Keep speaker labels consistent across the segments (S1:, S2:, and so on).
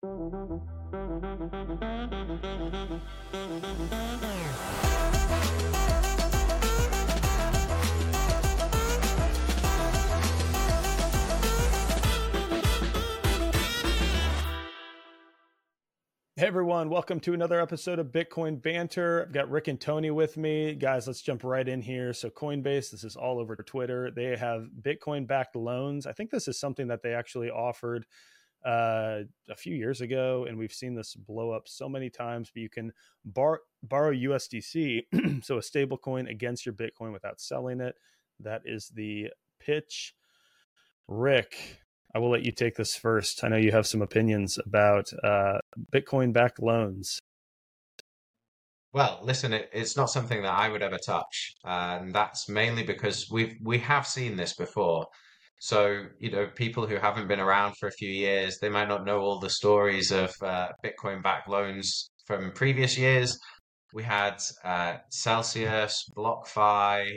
S1: Hey everyone, welcome to another episode of Bitcoin Banter. I've got Rick and Tony with me. Guys, let's jump right in here. So Coinbase, this is all over Twitter. They have Bitcoin-backed loans. I think this is something that they actually offered a few years ago, and we've seen this blow up so many times, but you can borrow USDC, so a stable coin against your Bitcoin without selling it. That is the pitch. Rick, I will let you take this first. I know you have some opinions about Bitcoin-backed loans.
S2: Well, listen, it's not something that I would ever touch, and that's mainly because we have seen this before. So, people who haven't been around for a few years, they might not know all the stories of Bitcoin-backed loans from previous years. We had Celsius, BlockFi,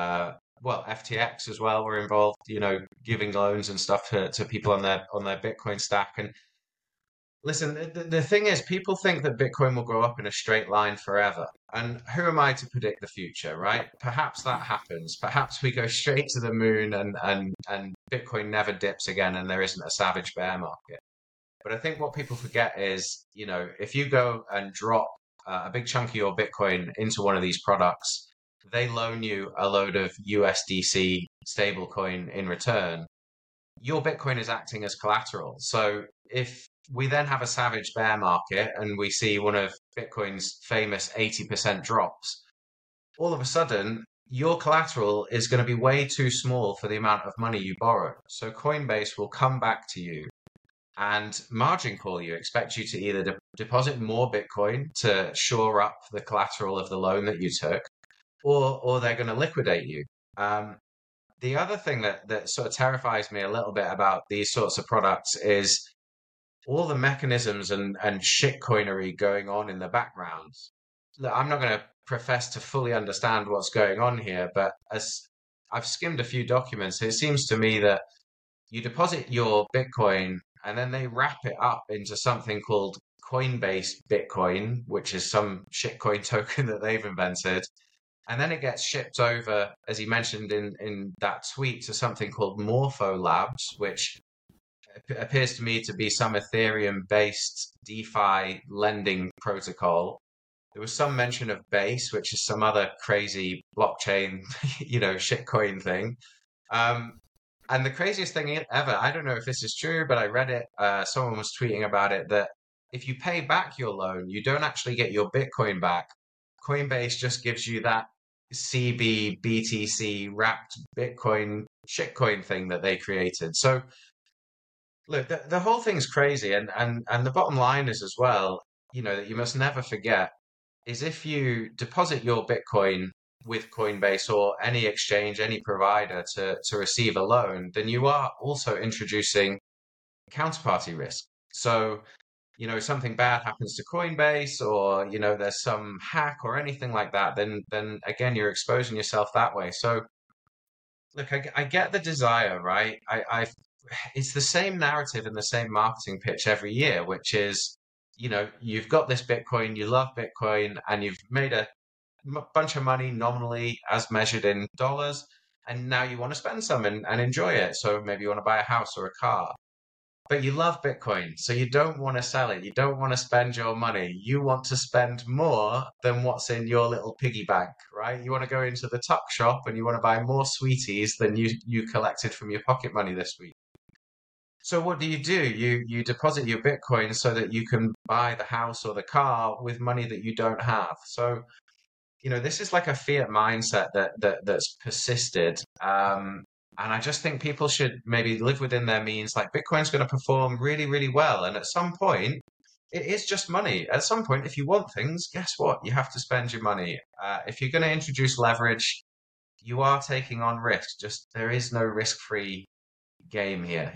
S2: FTX as well were involved, giving loans and stuff to people on their Bitcoin stack. And listen, the thing is, people think that Bitcoin will go up in a straight line forever. And who am I to predict the future, right? Perhaps that happens. Perhaps we go straight to the moon and Bitcoin never dips again and there isn't a savage bear market. But I think what people forget is, if you go and drop a big chunk of your Bitcoin into one of these products, they loan you a load of USDC stablecoin in return. Your Bitcoin is acting as collateral. So if we then have a savage bear market and we see one of Bitcoin's famous 80% drops, all of a sudden, your collateral is going to be way too small for the amount of money you borrow. So Coinbase will come back to you and margin call you, expect you to either deposit more Bitcoin to shore up the collateral of the loan that you took, or they're going to liquidate you. The other thing that sort of terrifies me a little bit about these sorts of products is all the mechanisms and shitcoinery going on in the background. Look, I'm not going to profess to fully understand what's going on here, but as I've skimmed a few documents, it seems to me that you deposit your Bitcoin and then they wrap it up into something called Coinbase Bitcoin, which is some shitcoin token that they've invented. And then it gets shipped over, as he mentioned in that tweet, to something called Morpho Labs, which appears to me to be some Ethereum-based DeFi lending protocol. There was some mention of Base, which is some other crazy blockchain, shitcoin thing. And the craziest thing ever, I don't know if this is true, but I read it, someone was tweeting about it, that if you pay back your loan, you don't actually get your Bitcoin back. Coinbase just gives you that CB, BTC wrapped Bitcoin shitcoin thing that they created. So look, the whole thing's crazy. And the bottom line is as well, that you must never forget is if you deposit your Bitcoin with Coinbase or any exchange, any provider to receive a loan, then you are also introducing counterparty risk. So something bad happens to Coinbase or, there's some hack or anything like that, then again, you're exposing yourself that way. So look, I get the desire, right? It's the same narrative and the same marketing pitch every year, which is, you've got this Bitcoin, you love Bitcoin, and you've made a bunch of money nominally as measured in dollars, and now you want to spend some and enjoy it. So maybe you want to buy a house or a car. But you love Bitcoin, so you don't want to sell it. You don't want to spend your money. You want to spend more than what's in your little piggy bank, right? You want to go into the tuck shop and you want to buy more sweeties than you collected from your pocket money this week. So what do? You deposit your Bitcoin so that you can buy the house or the car with money that you don't have. So, this is like a fiat mindset that's persisted. And I just think people should maybe live within their means. Like Bitcoin's going to perform really, really well. And at some point, it is just money. At some point, if you want things, guess what? You have to spend your money. If you're going to introduce leverage, you are taking on risk. Just there is no risk-free game here,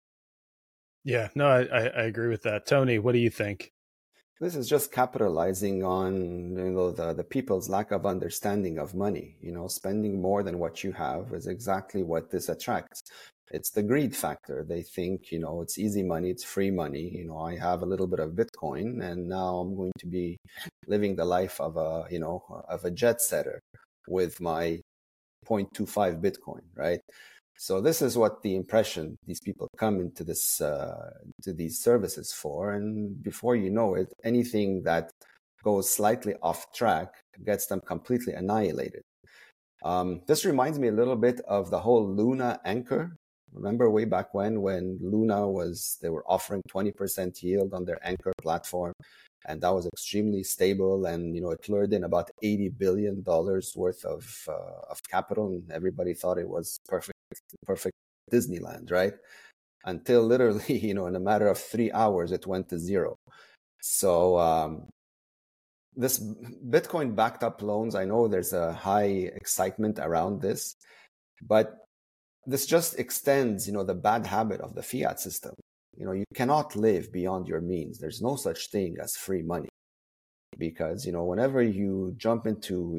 S1: Yeah, no, I agree with that. Tony, what do you think?
S3: This is just capitalizing on the people's lack of understanding of money. Spending more than what you have is exactly what this attracts. It's the greed factor. They think, it's easy money, it's free money. I have a little bit of Bitcoin, and now I'm going to be living the life of a jet setter with my 0.25 Bitcoin, right? So this is what the impression these people come into to these services for. And before you know it, anything that goes slightly off track gets them completely annihilated. This reminds me a little bit of the whole Luna Anchor. Remember way back when Luna they were offering 20% yield on their Anchor platform, and that was extremely stable, and it lured in about $80 billion worth of capital, and everybody thought it was perfect Disneyland, right? Until literally, in a matter of 3 hours, it went to zero. So this Bitcoin backed up loans, I know there's a high excitement around this, but this just extends, the bad habit of the fiat system. You cannot live beyond your means. There's no such thing as free money, because, whenever you jump into,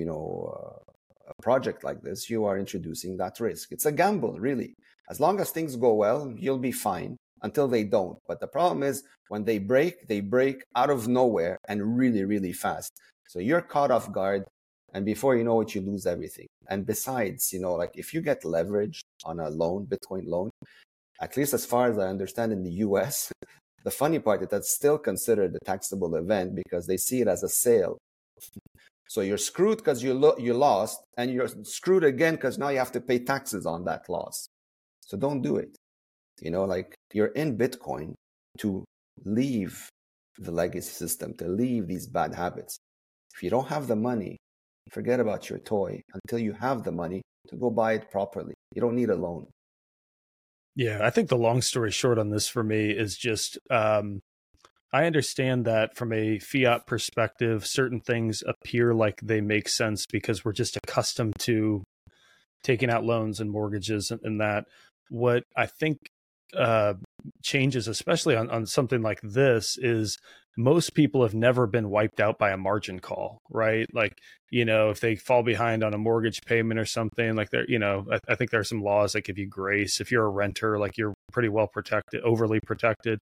S3: a project like this, you are introducing that risk. It's a gamble, really. As long as things go well, you'll be fine until they don't. But the problem is when they break out of nowhere and really, really fast. So you're caught off guard, and before you know it, you lose everything. And besides, like if you get leverage on a loan, Bitcoin loan, at least as far as I understand in the US, the funny part is that's still considered a taxable event because they see it as a sale. So you're screwed because you lost, and you're screwed again because now you have to pay taxes on that loss. So don't do it. Like you're in Bitcoin to leave the legacy system, to leave these bad habits. If you don't have the money, forget about your toy until you have the money to go buy it properly. You don't need a loan.
S1: Yeah, I think the long story short on this for me is just I understand that from a fiat perspective, certain things appear like they make sense because we're just accustomed to taking out loans and mortgages and that. What I think changes, especially on something like this, is most people have never been wiped out by a margin call, right? Like, if they fall behind on a mortgage payment or something, like I think there are some laws that give you grace. If you're a renter, like you're pretty well protected, overly protected,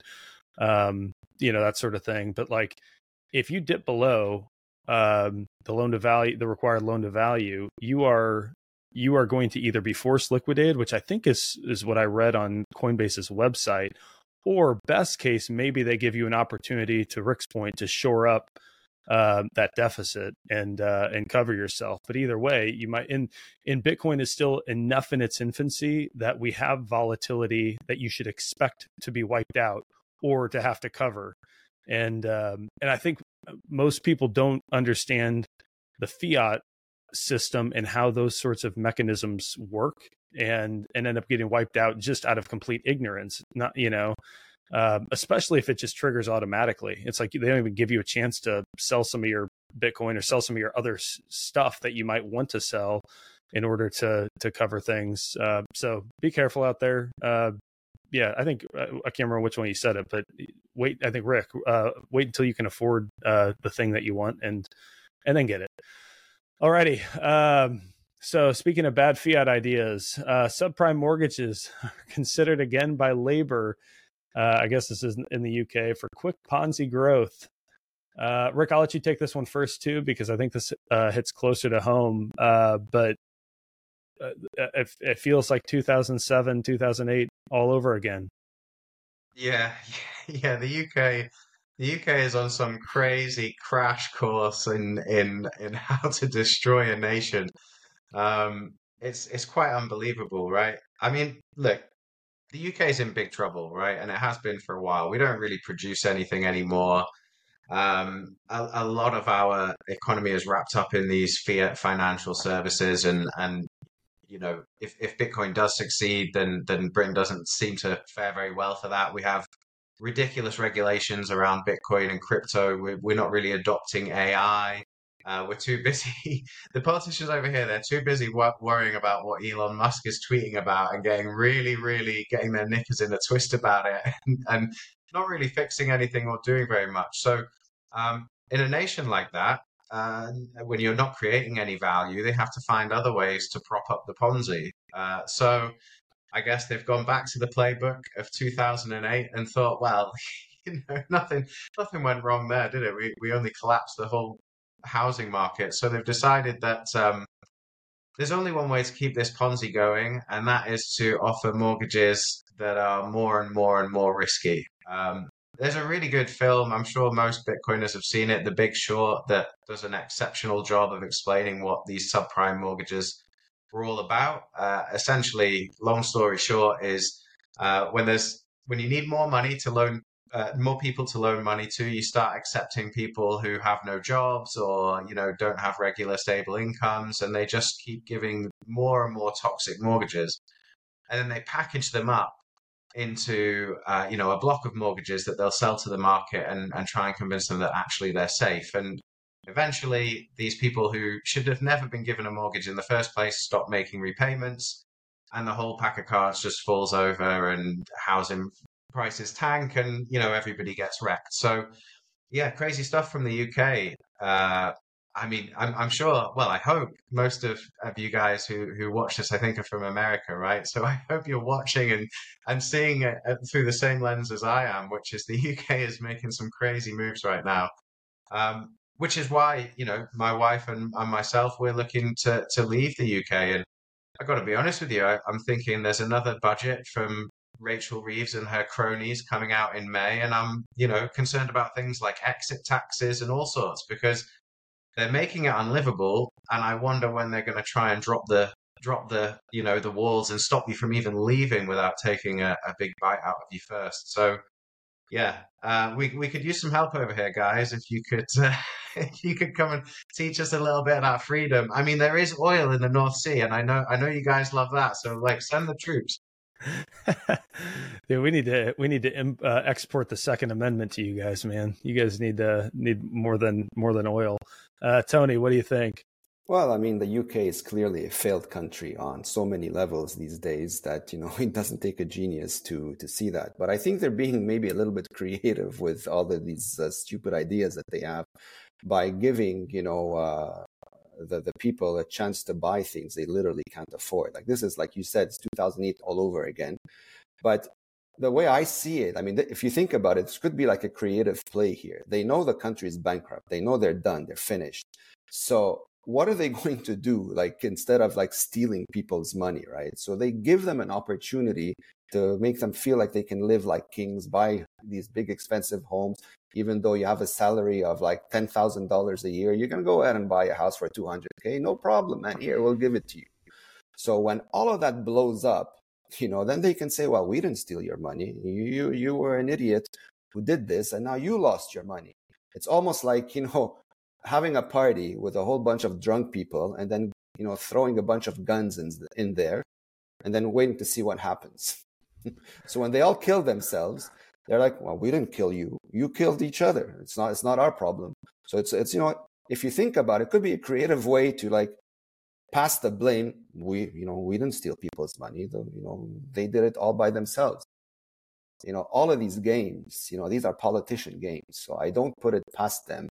S1: that sort of thing. But like, if you dip below the loan to value, the required loan to value, you are going to either be forced liquidated, which I think is what I read on Coinbase's website, or best case, maybe they give you an opportunity, to Rick's point, to shore up that deficit and cover yourself. But either way, you might in Bitcoin is still enough in its infancy that we have volatility that you should expect to be wiped out or to have to cover. And I think most people don't understand the fiat system and how those sorts of mechanisms work, and end up getting wiped out just out of complete ignorance. Not, especially if it just triggers automatically. It's like they don't even give you a chance to sell some of your Bitcoin or sell some of your other stuff that you might want to sell in order to cover things. So be careful out there. Yeah, I think I can't remember which one you said it, but wait, I think Rick, wait until you can afford the thing that you want and then get it. Alrighty. So speaking of bad fiat ideas, subprime mortgages are considered again by Labor. I guess this is in the UK for quick Ponzi growth. Rick, I'll let you take this one first too, because I think this hits closer to home. But it feels like 2007, 2008 all over again.
S2: Yeah. The UK is on some crazy crash course in how to destroy a nation. It's quite unbelievable, right? I mean, look, the UK is in big trouble, right? And it has been for a while. We don't really produce anything anymore. A lot of our economy is wrapped up in these fiat financial services, and if Bitcoin does succeed, then Britain doesn't seem to fare very well for that. We have ridiculous regulations around Bitcoin and crypto. We're not really adopting AI. We're too busy. The politicians over here, they're too busy worrying about what Elon Musk is tweeting about and getting really, really getting their knickers in a twist about it, and not really fixing anything or doing very much. So, in a nation like that, when you're not creating any value, they have to find other ways to prop up the Ponzi. So I guess they've gone back to the playbook of 2008 and thought, well, nothing went wrong there, did it? We only collapsed the whole housing market. So they've decided that there's only one way to keep this Ponzi going, and that is to offer mortgages that are more and more and more risky. There's a really good film, I'm sure most Bitcoiners have seen it, The Big Short, that does an exceptional job of explaining what these subprime mortgages were all about. Essentially, long story short, is when you need more money to loan more people to loan money to, you start accepting people who have no jobs or, don't have regular stable incomes, and they just keep giving more and more toxic mortgages. And then they package them up into, a block of mortgages that they'll sell to the market and try and convince them that actually they're safe. And eventually, these people who should have never been given a mortgage in the first place stop making repayments, and the whole pack of cards just falls over, and housing prices tank, and everybody gets wrecked. So yeah, crazy stuff from the UK. I'm sure, well, I hope most of you guys who watch this, I think, are from America, right? So I hope you're watching and seeing it through the same lens as I am, which is the UK is making some crazy moves right now. Which is why, my wife and myself, we're looking to leave the UK. And I've got to be honest with you, I'm thinking there's another budget from Rachel Reeves and her cronies coming out in May, and I'm, concerned about things like exit taxes and all sorts, because they're making it unlivable, and I wonder when they're going to try and drop the the walls and stop you from even leaving without taking a big bite out of you first. So yeah, we could use some help over here, guys. If you could if you could come and teach us a little bit about freedom. I mean, there is oil in the North Sea, and I know you guys love that. So send the troops.
S1: Yeah, we need to export the Second Amendment to you guys, man. You guys need more than oil. Tony, what do you think?
S3: Well, I mean, the UK is clearly a failed country on so many levels these days that, it doesn't take a genius to see that. But I think they're being maybe a little bit creative with all of these stupid ideas that they have by giving, the people a chance to buy things they literally can't afford. Like this is, like you said, it's 2008 all over again. But the way I see it, I mean, if you think about it, this could be like a creative play here. They know the country is bankrupt. They know they're done. They're finished. So what are they going to do? Like, instead of stealing people's money, right? So they give them an opportunity to make them feel like they can live like kings, buy these big expensive homes. Even though you have a salary of $10,000 a year, you're going to go ahead and buy a house for $200K. No problem, man. Here, we'll give it to you. So when all of that blows up, then they can say, well, we didn't steal your money. You were an idiot who did this, and now you lost your money. It's almost like, having a party with a whole bunch of drunk people and then, throwing a bunch of guns in there and then waiting to see what happens. So when they all kill themselves, they're like, well, we didn't kill you. You killed each other. It's not our problem. So it's if you think about it, it could be a creative way to pass the blame. We didn't steal people's money. They did it all by themselves. All of these games, these are politician games. So I don't put it past them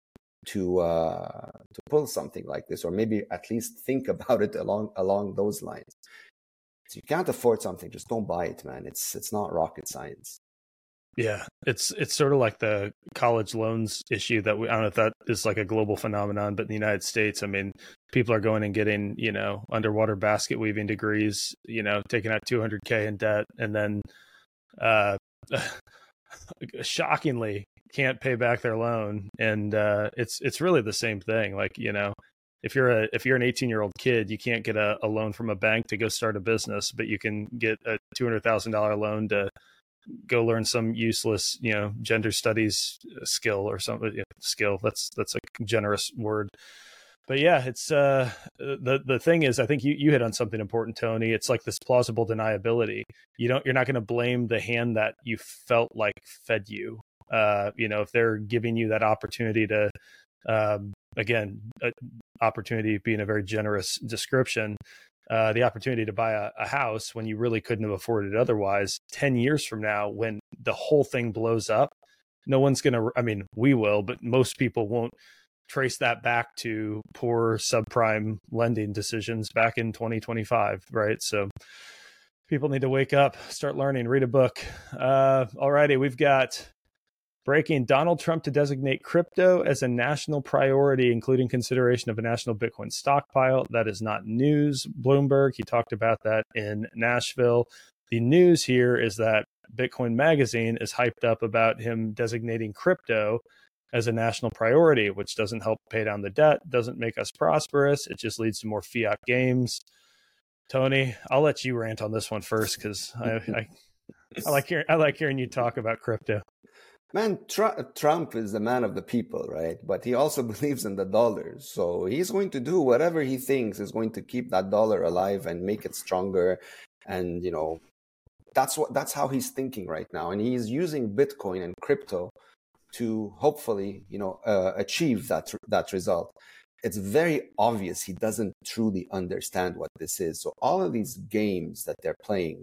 S3: to pull something like this, or maybe at least think about it along those lines. So you can't afford something, just don't buy it, man. It's not rocket science.
S1: Yeah, it's sort of like the college loans issue that I don't know if that is like a global phenomenon, but in the United States, I mean, people are going and getting, underwater basket weaving degrees, taking out $200K in debt, and then shockingly can't pay back their loan. And it's really the same thing. If you're an 18-year-old kid, you can't get a loan from a bank to go start a business, but you can get a $200,000 loan to go learn some useless, gender studies skill or something. Skill. That's a generous word. But yeah, it's the thing is, I think you hit on something important, Tony. It's like this plausible deniability. You're not going to blame the hand that you felt like fed you. If they're giving you that opportunity to, opportunity being a very generous description, the opportunity to buy a house when you really couldn't have afforded it otherwise, 10 years from now, when the whole thing blows up, no one's going to, we will, but most people won't trace that back to poor subprime lending decisions back in 2025. Right. So People need to wake up, start learning, read a book. Alrighty, we've got breaking: Donald Trump to designate crypto as a national priority, including consideration of a national Bitcoin stockpile. That is not news. Bloomberg, he talked about that in Nashville. The news here is that Bitcoin Magazine is hyped up about him designating crypto as a national priority, which doesn't help pay down the debt, doesn't make us prosperous. It just leads to more fiat games. Tony, I'll let you rant on this one first, because I like hearing you talk about crypto.
S3: Man, Trump is the man of the people, right? But he also believes in the dollar. So he's going to do whatever he thinks is going to keep that dollar alive and make it stronger. And, that's how he's thinking right now. And he's using Bitcoin and crypto to hopefully, achieve that result. It's very obvious he doesn't truly understand what this is. So all of these games that they're playing,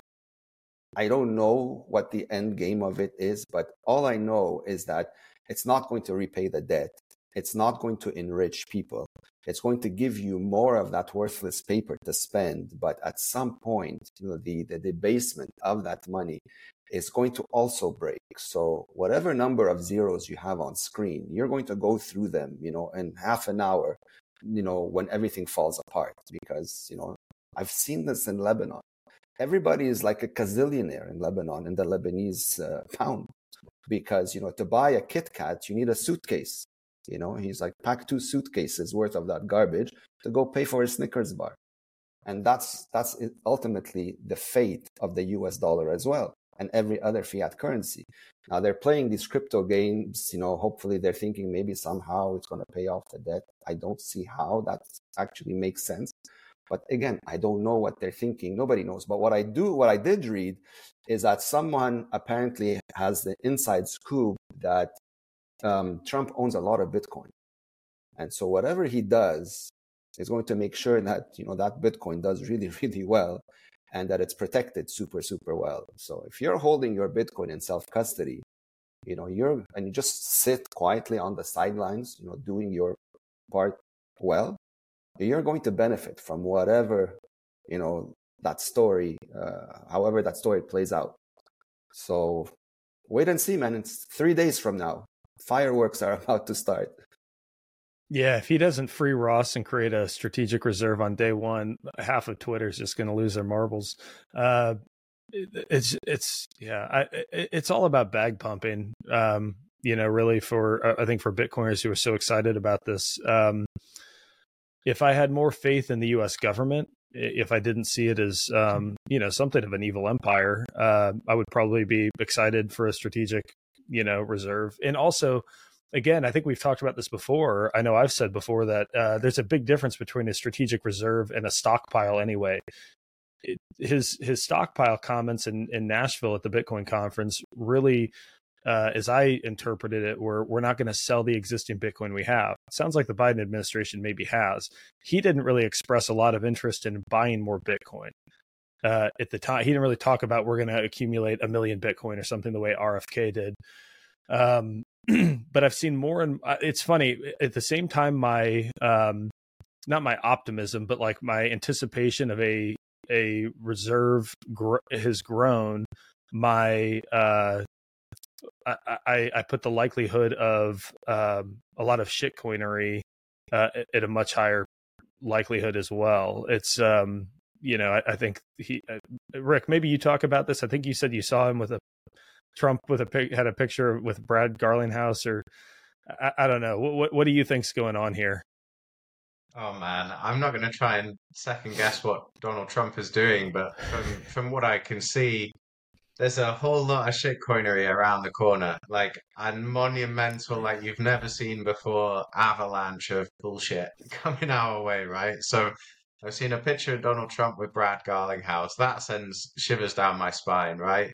S3: I don't know what the end game of it is, but all I know is that it's not going to repay the debt. It's not going to enrich people. It's going to give you more of that worthless paper to spend. But at some point, the debasement of that money is going to also break. So whatever number of zeros you have on screen, you're going to go through them, in half an hour, when everything falls apart. Because, I've seen this in Lebanon. Everybody is like a gazillionaire in Lebanon, in the Lebanese pound, because, to buy a Kit Kat, you need a suitcase. He's like, pack 2 suitcases worth of that garbage to go pay for a Snickers bar. And that's ultimately the fate of the US dollar as well, and every other fiat currency. Now they're playing these crypto games, hopefully they're thinking maybe somehow it's going to pay off the debt. I don't see how that actually makes sense. But again, I don't know what they're thinking. Nobody knows. But what I did read is that someone apparently has the inside scoop that Trump owns a lot of Bitcoin. And so whatever he does is going to make sure that, that Bitcoin does really, really well, and that it's protected super, super well. So if you're holding your Bitcoin in self-custody, you just sit quietly on the sidelines, doing your part well, you're going to benefit from whatever, that story, however that story plays out. So wait and see, man. It's 3 days from now. Fireworks are about to start.
S1: Yeah, if he doesn't free Ross and create a strategic reserve on day one, half of Twitter is just going to lose their marbles. It's all about bag pumping. Really for I think for Bitcoiners who are so excited about this. If I had more faith in the U.S. government, if I didn't see it as something of an evil empire, I would probably be excited for a strategic reserve. And also, again, I think we've talked about this before. I know I've said before that there's a big difference between a strategic reserve and a stockpile anyway. His stockpile comments in Nashville at the Bitcoin conference really, as I interpreted it, we're not going to sell the existing Bitcoin we have. It sounds like the Biden administration maybe has. He didn't really express a lot of interest in buying more Bitcoin. At the time, he didn't really talk about we're going to accumulate 1 million Bitcoin or something the way RFK did. But I've seen more, and it's funny. At the same time, my not my optimism, but like my anticipation of a reserve has grown. My I put the likelihood of a lot of shitcoinery at a much higher likelihood as well. It's I think Rick, maybe you talk about this. I think you said you saw him with Trump had a picture with Brad Garlinghouse, or I don't know. What do you think's going on here?
S2: Oh man, I'm not going to try and second guess what Donald Trump is doing, but from what I can see, there's a whole lot of shitcoinery around the corner, like a monumental, like you've never seen before, avalanche of bullshit coming our way, right? So I've seen a picture of Donald Trump with Brad Garlinghouse. That sends shivers down my spine, right?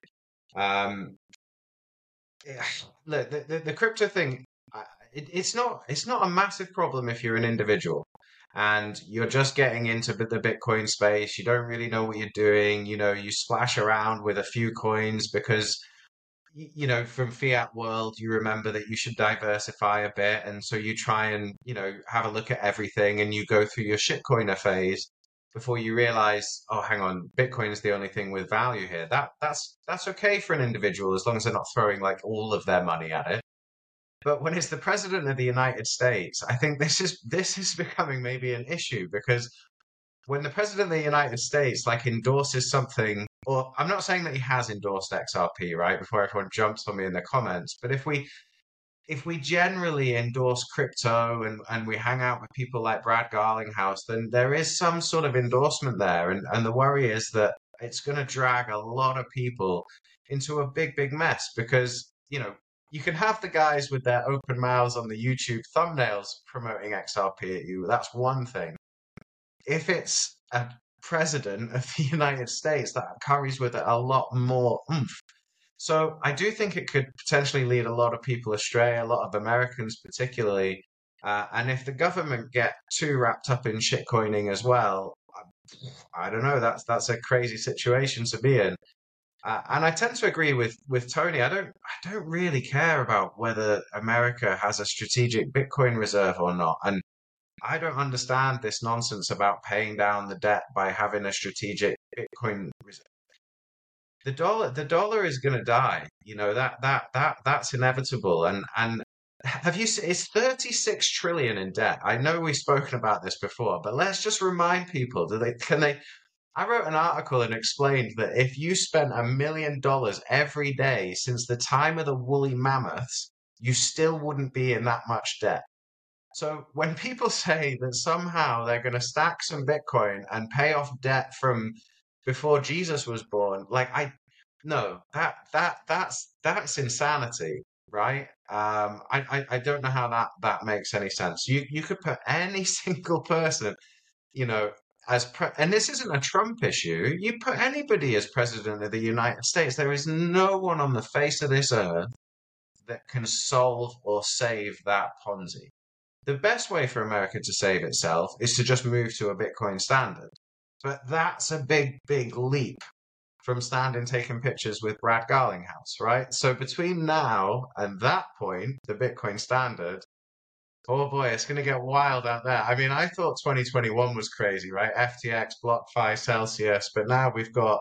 S2: Look, the crypto thing, it's not a massive problem if you're an individual and you're just getting into the Bitcoin space. You don't really know what you're doing. You splash around with a few coins because, from fiat world, you remember that you should diversify a bit. And so you try and, have a look at everything and you go through your shitcoiner phase. before you realize, oh, hang on, Bitcoin is the only thing with value here. That's okay for an individual as long as they're not throwing like all of their money at it. But when it's the president of the United States, I think this is becoming maybe an issue, because when the president of the United States like endorses something, or I'm not saying that he has endorsed XRP, right? Before everyone jumps on me in the comments, but if we generally endorse crypto and we hang out with people like Brad Garlinghouse, then there is some sort of endorsement there. And the worry is that it's going to drag a lot of people into a big, big mess, because, you can have the guys with their open mouths on the YouTube thumbnails promoting XRP at you. That's one thing. If it's a president of the United States, that carries with it a lot more oomph. So I do think it could potentially lead a lot of people astray, a lot of Americans particularly. And if the government get too wrapped up in shitcoining as well, I don't know. That's a crazy situation to be in. And I tend to agree with Tony. I don't really care about whether America has a strategic Bitcoin reserve or not. And I don't understand this nonsense about paying down the debt by having a strategic Bitcoin reserve. The dollar is going to die. That's inevitable. And have you seen, it's 36 trillion in debt. I know we've spoken about this before, but let's just remind people, I wrote an article and explained that if you spent $1 million every day since the time of the woolly mammoths, you still wouldn't be in that much debt. So when people say that somehow they're going to stack some Bitcoin and pay off debt from before Jesus was born, no, that's insanity, right? I don't know how that makes any sense. You could put any single person, and this isn't a Trump issue. You put anybody as president of the United States, there is no one on the face of this earth that can solve or save that Ponzi. The best way for America to save itself is to just move to a Bitcoin standard. But that's a big, big leap from standing taking pictures with Brad Garlinghouse, right? So between now and that point, the Bitcoin standard, oh boy, it's going to get wild out there. I mean, I thought 2021 was crazy, right? FTX, BlockFi, Celsius, but now we've got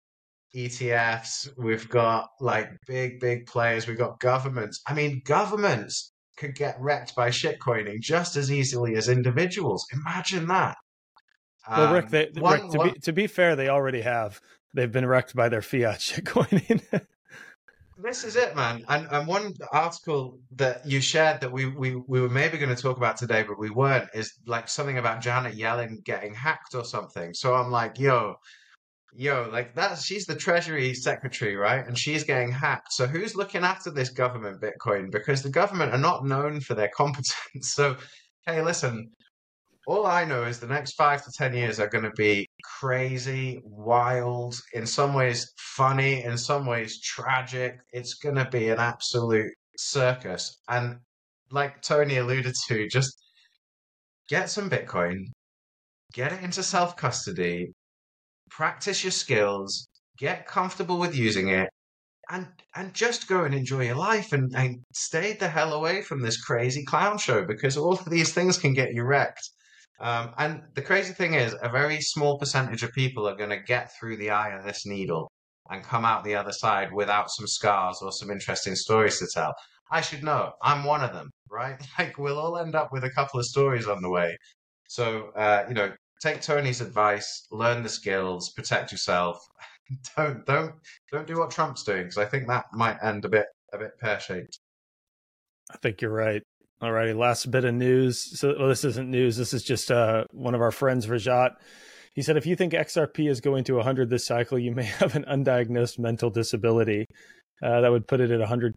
S2: ETFs, we've got like big, big players, we've got governments. I mean, governments could get wrecked by shitcoining just as easily as individuals. Imagine that.
S1: Well, Rick, to be fair, they already have. They've been wrecked by their fiat shitcoining.
S2: This is it, man. And one article that you shared that we were maybe going to talk about today, but we weren't, is like something about Janet Yellen getting hacked or something. So I'm like, yo, like she's the Treasury Secretary, right? And she's getting hacked. So who's looking after this government Bitcoin? Because the government are not known for their competence. So, hey, listen, all I know is the next 5 to 10 years are going to be crazy, wild, in some ways funny, in some ways tragic. It's going to be an absolute circus. And like Tony alluded to, just get some Bitcoin, get it into self-custody, practice your skills, get comfortable with using it, and just go and enjoy your life and stay the hell away from this crazy clown show, because all of these things can get you wrecked. And the crazy thing is, a very small percentage of people are going to get through the eye of this needle and come out the other side without some scars or some interesting stories to tell. I should know. I'm one of them, right? Like, we'll all end up with a couple of stories on the way. So, take Tony's advice, learn the skills, protect yourself. Don't do what Trump's doing, because I think that might end a bit pear-shaped.
S1: I think you're right. All righty, last bit of news. So this isn't news. This is just one of our friends, Rajat. He said, if you think XRP is going to 100 this cycle, you may have an undiagnosed mental disability. That would put it at $10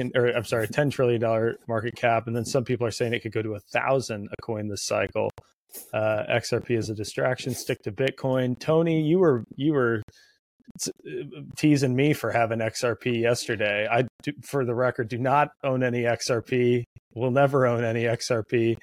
S1: trillion market cap. And then some people are saying it could go to 1,000 a coin this cycle. XRP is a distraction. Stick to Bitcoin. Tony, you were teasing me for having XRP yesterday. I, for the record, do not own any XRP. Will never own any XRP.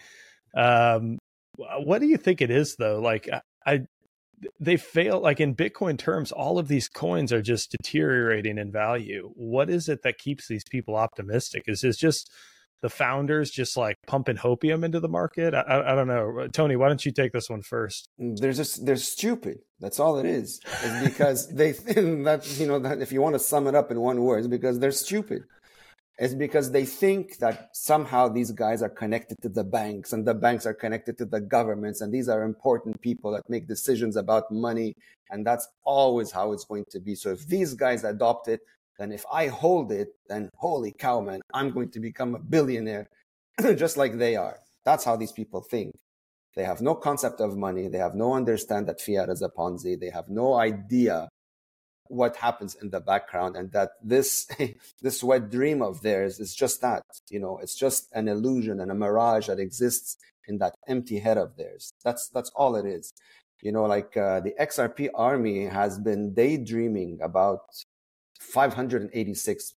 S1: What do you think it is, though? Like, they fail. Like, in Bitcoin terms, all of these coins are just deteriorating in value. What is it that keeps these people optimistic? Is it just the founders just like pumping hopium into the market? I don't know. Tony, why don't you take this one first?
S3: They're stupid. That's all it is. It's because they think that, that if you want to sum it up in one word, it's because they're stupid. It's because they think that somehow these guys are connected to the banks and the banks are connected to the governments. And these are important people that make decisions about money. And that's always how it's going to be. So if these guys adopt it, then if I hold it, then holy cow, man, I'm going to become a billionaire just like they are. That's how these people think. They have no concept of money. They have no understand that fiat is a Ponzi. They have no idea what happens in the background, and that this wet dream of theirs is just that, it's just an illusion and a mirage that exists in that empty head of theirs. That's all it is. The XRP army has been daydreaming about 586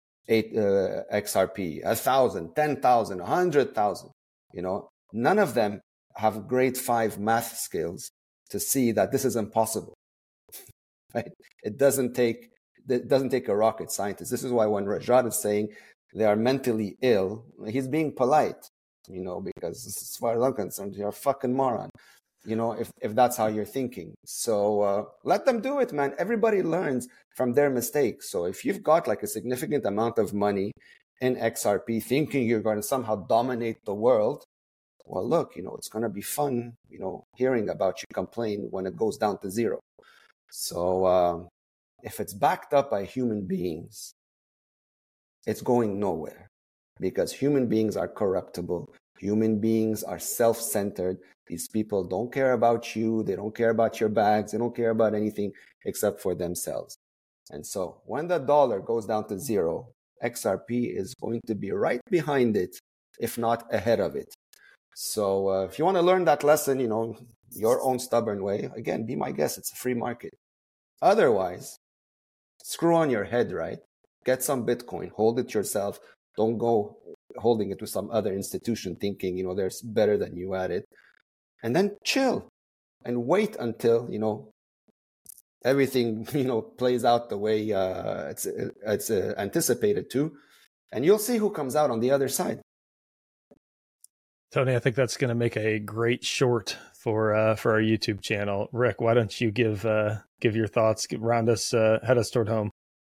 S3: XRP, 1,000, 10,000, 100,000. None of them have grade 5 math skills to see that this is impossible. Right? It doesn't take a rocket scientist. This is why when Rajat is saying they are mentally ill, he's being polite, because as far as I'm concerned, you're a fucking moron, if that's how you're thinking. So let them do it, man. Everybody learns from their mistakes. So if you've got like a significant amount of money in XRP thinking you're going to somehow dominate the world, well, look, it's going to be fun, hearing about you complain when it goes down to zero. So if it's backed up by human beings, it's going nowhere, because human beings are corruptible. Human beings are self-centered. These people don't care about you. They don't care about your bags. They don't care about anything except for themselves. And so when the dollar goes down to zero, XRP is going to be right behind it, if not ahead of it. So if you want to learn that lesson, your own stubborn way, again, be my guest. It's a free market. Otherwise, screw on your head, right? Get some Bitcoin, hold it yourself. Don't go holding it to some other institution thinking, they're better than you at it. And then chill and wait until, everything, plays out the way it's anticipated to. And you'll see who comes out on the other side.
S1: Tony, I think that's going to make a great short for our YouTube channel. Rick, why don't you give your thoughts, head us toward home.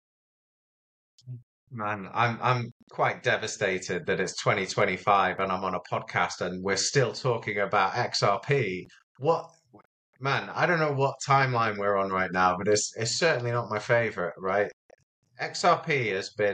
S2: Man, I'm quite devastated that it's 2025 and I'm on a podcast and we're still talking about XRP. Man, I don't know what timeline we're on right now, but it's certainly not my favorite, right? XRP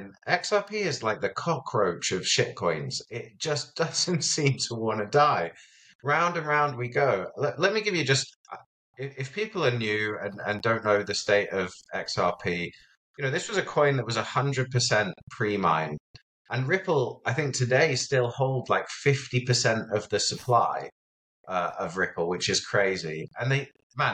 S2: is like the cockroach of shitcoins. It just doesn't seem to want to die. Round and round we go. Let me give you just, if people are new and don't know the state of XRP, this was a coin that was 100% pre-mined. And Ripple, I think today still hold like 50% of the supply of Ripple, which is crazy. And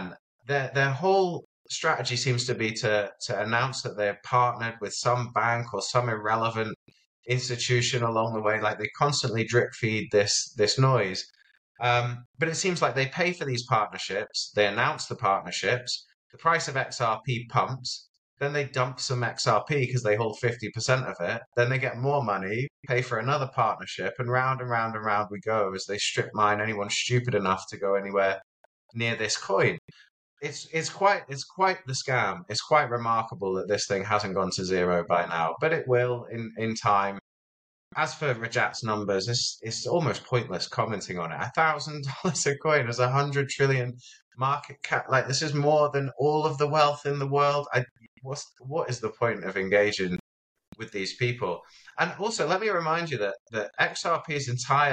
S2: their whole strategy seems to be to announce that they're partnered with some bank or some irrelevant institution along the way. Like they constantly drip feed this noise. But it seems like they pay for these partnerships. They announce the partnerships. The price of XRP pumps. Then they dump some XRP because they hold 50% of it. Then they get more money, pay for another partnership, and round and round and round we go as they strip mine anyone stupid enough to go anywhere near this coin. It's quite the scam. It's quite remarkable that this thing hasn't gone to zero by now, but it will in time. As for Rajat's numbers, it's almost pointless commenting on it. $1,000 a coin is 100 trillion market cap. Like this is more than all of the wealth in the world. What is the point of engaging with these people? And also, let me remind you that XRP's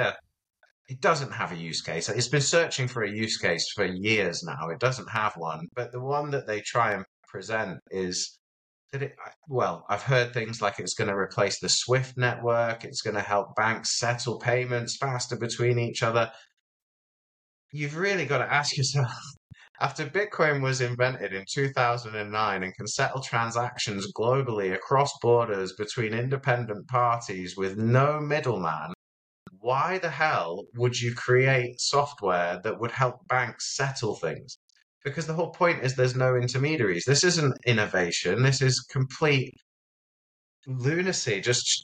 S2: it doesn't have a use case. It's been searching for a use case for years now. It doesn't have one. But the one that they try and present is that I've heard things like it's going to replace the SWIFT network. It's going to help banks settle payments faster between each other. You've really got to ask yourself, after Bitcoin was invented in 2009 and can settle transactions globally across borders between independent parties with no middleman, why the hell would you create software that would help banks settle things? Because the whole point is there's no intermediaries. This isn't innovation. This is complete lunacy, just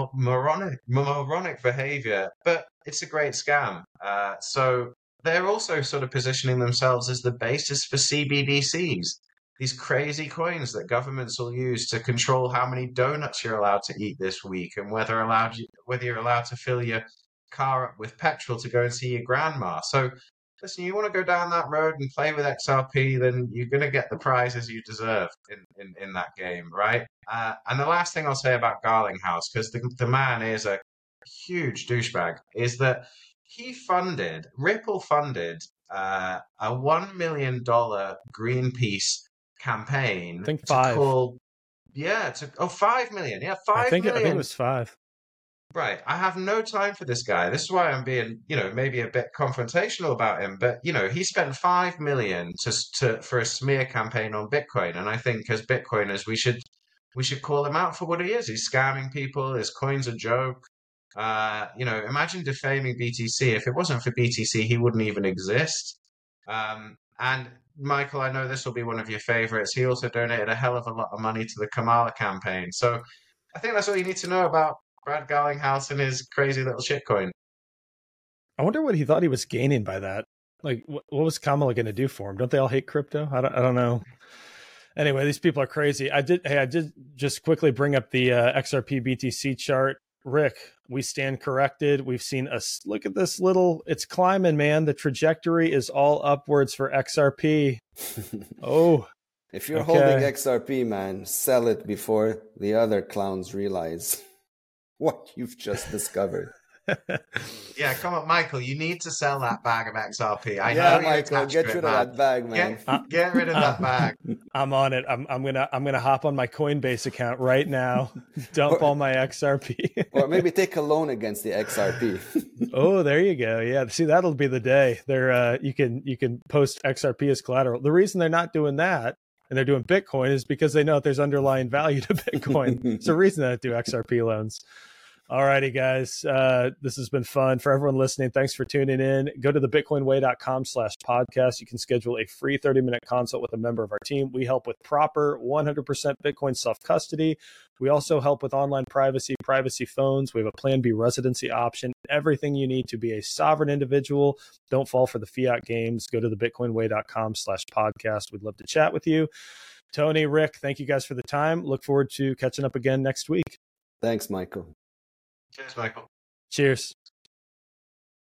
S2: moronic behavior. But it's a great scam. So they're also sort of positioning themselves as the basis for CBDCs, these crazy coins that governments will use to control how many donuts you're allowed to eat this week and whether you're allowed to fill your car up with petrol to go and see your grandma. So listen, you want to go down that road and play with XRP, then you're going to get the prizes you deserve in that game, right? And the last thing I'll say about Garlinghouse, because the man is a huge douchebag, is that Ripple funded a $1 million Greenpeace campaign
S1: I think
S2: to
S1: 5.
S2: call, 5 million. Yeah, 5
S1: I think
S2: million.
S1: it was 5.
S2: Right. I have no time for this guy. This is why I'm being, maybe a bit confrontational about him. But, he spent 5 million for a smear campaign on Bitcoin. And I think as Bitcoiners, we should call him out for what he is. He's scamming people. His coin's a joke. Imagine defaming BTC. If it wasn't for BTC, he wouldn't even exist. And Michael, I know this will be one of your favorites. He also donated a hell of a lot of money to the Kamala campaign. So I think that's all you need to know about Brad Garlinghouse and his crazy little shitcoin.
S1: I wonder what he thought he was gaining by that. Like, what was Kamala going to do for him? Don't they all hate crypto? I don't know. Anyway, these people are crazy. I did just quickly bring up the XRP BTC chart. Rick, we stand corrected. We've seen look at this it's climbing, man. The trajectory is all upwards for XRP. Oh,
S3: if you're holding XRP, man, sell it before the other clowns realize what you've just discovered.
S2: Yeah, come on, Michael. You need to sell that bag of XRP.
S3: Michael, get rid of that bag, man.
S2: Get rid of that bag.
S1: I'm on it. I'm gonna hop on my Coinbase account right now. Dump all my XRP.
S3: Or maybe take a loan against the XRP.
S1: Oh, there you go. Yeah, see, that'll be the day. You can post XRP as collateral. The reason they're not doing that and they're doing Bitcoin is because they know that there's underlying value to Bitcoin. It's a reason that they do XRP loans. All righty, guys. This has been fun. For everyone listening, thanks for tuning in. Go to thebitcoinway.com/podcast. You can schedule a free 30-minute consult with a member of our team. We help with proper 100% Bitcoin self-custody. We also help with online privacy phones. We have a Plan B residency option, everything you need to be a sovereign individual. Don't fall for the fiat games. Go to thebitcoinway.com/podcast. We'd love to chat with you. Tony, Rick, thank you guys for the time. Look forward to catching up again next week.
S3: Thanks, Michael.
S2: Cheers, Michael.
S1: Cheers.